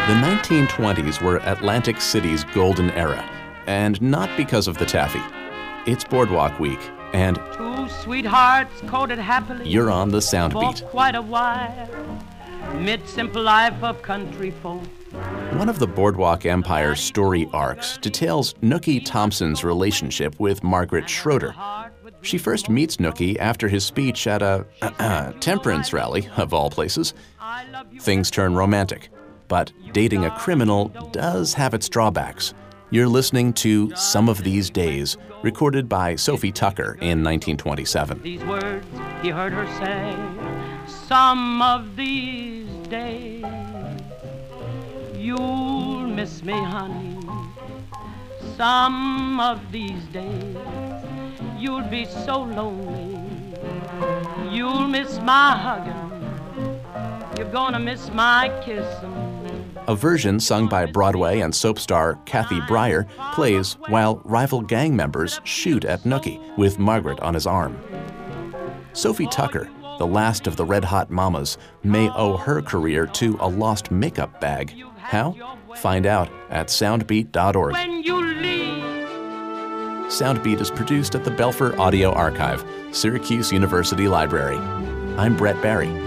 The 1920s were Atlantic City's golden era, and not because of the taffy. It's Boardwalk Week, and two sweethearts courted happily. You're on the Soundbeat. For quite a while, mid simple life of country folk. One of the Boardwalk Empire's story arcs details Nookie Thompson's relationship with Margaret Schroeder. She first meets Nookie after his speech at a temperance rally, of all places. Things turn romantic, but dating a criminal does have its drawbacks. You're listening to Some of These Days, recorded by Sophie Tucker in 1927. These words he heard her say, some of these days, you'll miss me, honey. Some of these days, you'll be so lonely. You'll miss my hugging. You're gonna miss my kissing. A version sung by Broadway and soap star Kathy Breyer plays while rival gang members shoot at Nookie with Margaret on his arm. Sophie Tucker, the last of the Red Hot Mamas, may owe her career to a lost makeup bag. How? Find out at soundbeat.org. When you leave. Soundbeat is produced at the Belfer Audio Archive, Syracuse University Library. I'm Brett Barry.